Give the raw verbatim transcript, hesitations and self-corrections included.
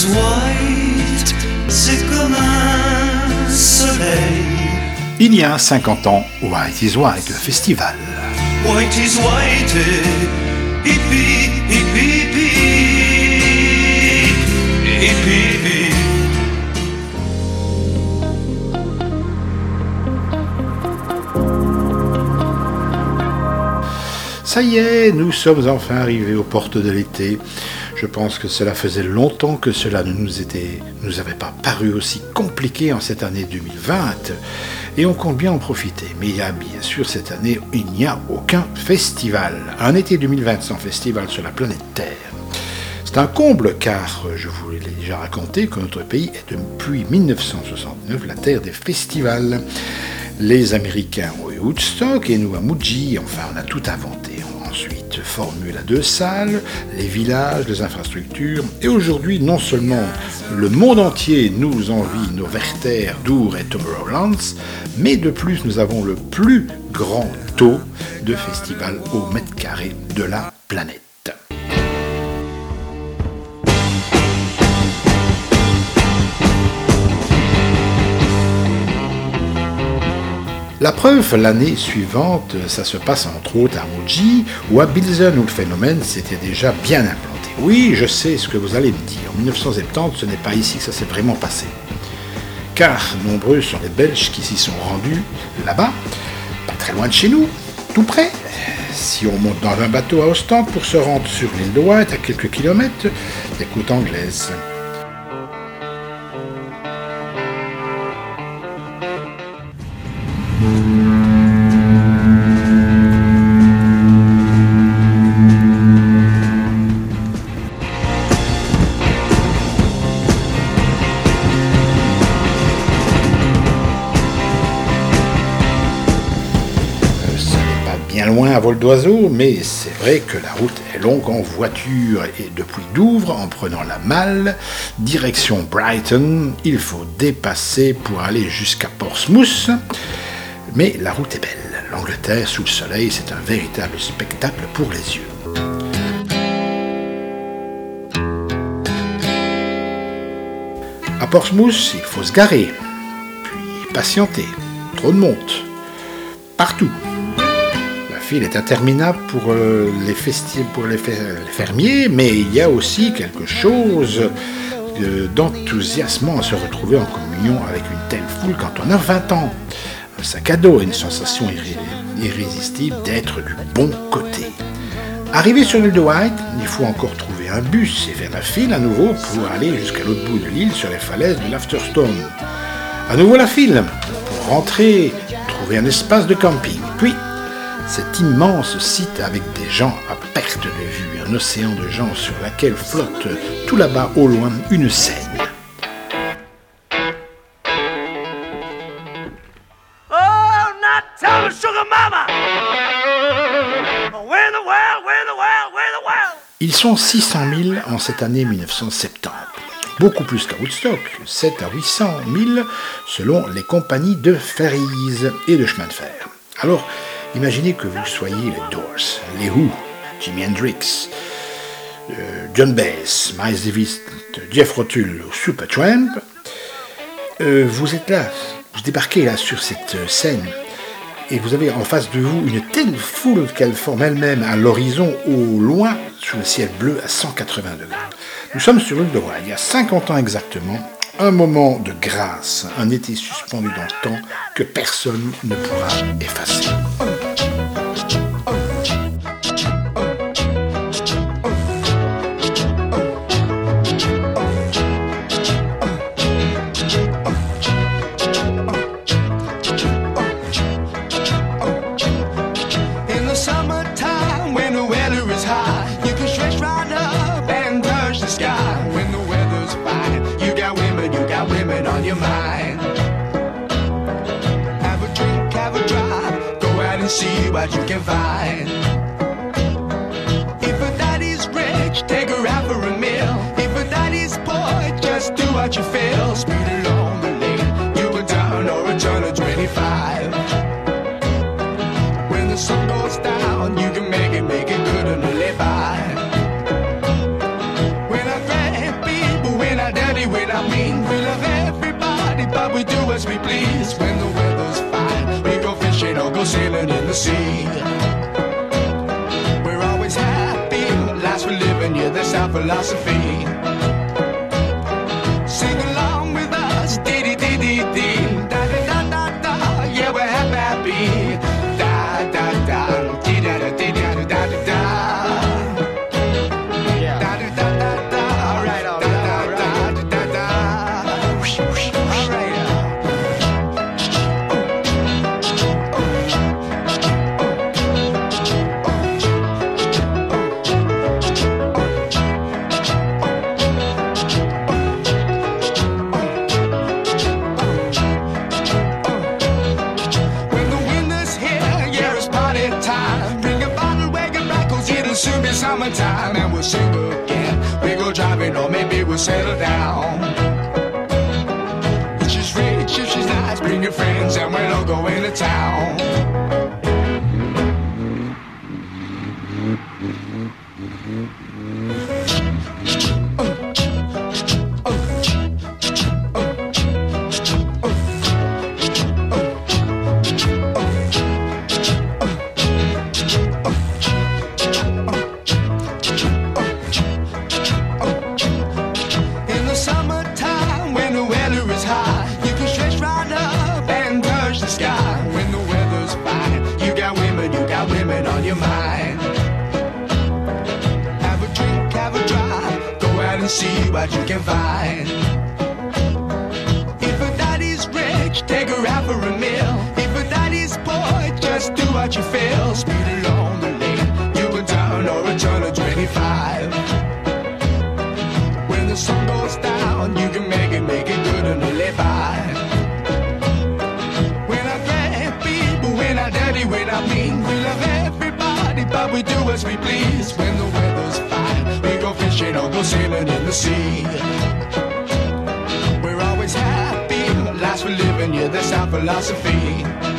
white, c'est comme un soleil. Il y a cinquante ans, White is White, le festival. White is white, hippie, hippie, hippie, hippie. Ça y est, nous sommes enfin arrivés aux portes de l'été. Je pense que cela faisait longtemps que cela ne nous, était, nous avait pas paru aussi compliqué en cette année deux mille vingt. Et on compte bien en profiter. Mais il y a bien sûr cette année, il n'y a aucun festival. Un été deux mille vingt sans festival sur la planète Terre. C'est un comble car, je vous l'ai déjà raconté, que notre pays est depuis dix-neuf cent soixante-neuf la terre des festivals. Les Américains ont eu Woodstock et nous à Muji, enfin on a tout inventé. Ensuite, Formule à deux salles, les villages, les infrastructures. Et aujourd'hui, non seulement le monde entier nous envie nos Werther, Dour et Tomorrowlands, mais de plus, nous avons le plus grand taux de festivals au mètre carré de la planète. La preuve, l'année suivante, ça se passe entre autres à Muji, ou à Bilzen, où le phénomène s'était déjà bien implanté. Oui, je sais ce que vous allez me dire. En dix-neuf cent soixante-dix, ce n'est pas ici que ça s'est vraiment passé. Car nombreux sont les Belges qui s'y sont rendus là-bas, pas très loin de chez nous, tout près. Si on monte dans un bateau à Ostende pour se rendre sur l'île de White, à quelques kilomètres des côtes anglaises. Loin à vol d'oiseau, mais c'est vrai que la route est longue en voiture et depuis Douvres, en prenant la Malle, direction Brighton, il faut dépasser pour aller jusqu'à Portsmouth, mais la route est belle. L'Angleterre sous le soleil, c'est un véritable spectacle pour les yeux. À Portsmouth, il faut se garer, puis patienter, trop de monde, partout. La file est interminable pour, euh, les, festi- pour les, fer- les fermiers, mais il y a aussi quelque chose euh, d'enthousiasmant à se retrouver en communion avec une telle foule quand on a vingt ans. Un sac à dos et une sensation irré- irrésistible d'être du bon côté. Arrivé sur l'île de White, il faut encore trouver un bus et faire la file à nouveau pour aller jusqu'à l'autre bout de l'île sur les falaises de l'Afterstone. À nouveau la file pour rentrer, trouver un espace de camping. Puis, cet immense site avec des gens à perte de vue, un océan de gens sur laquelle flotte tout là-bas au loin une Seine. Oh, not tell me, sugar mama. Where the world, where the world, where the world. Ils sont six cent mille en cette année dix-neuf cent soixante-dix, beaucoup plus qu'à Woodstock, sept à huit cent mille selon les compagnies de ferries et de chemin de fer. Alors, imaginez que vous soyez les Doors, les Who, Jimi Hendrix, euh, John Baez, Miles Davis, Jeff Rotul ou Supertramp. Euh, vous êtes là, vous débarquez là sur cette scène et vous avez en face de vous une telle foule qu'elle forme elle-même à l'horizon au loin sous le ciel bleu à cent quatre-vingts degrés. Nous sommes sur l'île de White, il y a cinquante ans exactement, un moment de grâce, un été suspendu dans le temps que personne ne pourra effacer. See what you can find. If a daddy's rich, take her out for a meal. If a daddy's poor, just do what you feel. Speed along the lane, you go down or a turn of twenty-five. When the sun goes down, you can make it, make it good and live by. When I grab people, when I as we please. When the weather's fine, we go fishing or go sailing in the sea. We're always happy, lives we're living, yeah, that's our philosophy. Sing along with us, dee dee dee dee dee, da da da da da, yeah, we're happy, happy, da da da, dee da da dee da da da da da, yeah, da da da da da, all right, all right, all right, da da da da, all right. Soon be summertime and we'll sing again. We go driving or maybe we'll settle down. If she's rich, if she's nice, bring your friends and we'll all go into town. See what you can find. If a daddy's rich, take her out for a meal. If a daddy's poor, just do what you feel. Speed along the lane, you can turn or a turn of twenty-five. When the sun goes down, you can make it, make it good and live by. We're not great people, we're not dirty, we're not mean. We love everybody, but we do as we please. When the weather's fine, we go fishing or go sailing in the sea. We're always happy, lives we're living, yeah, that's our philosophy.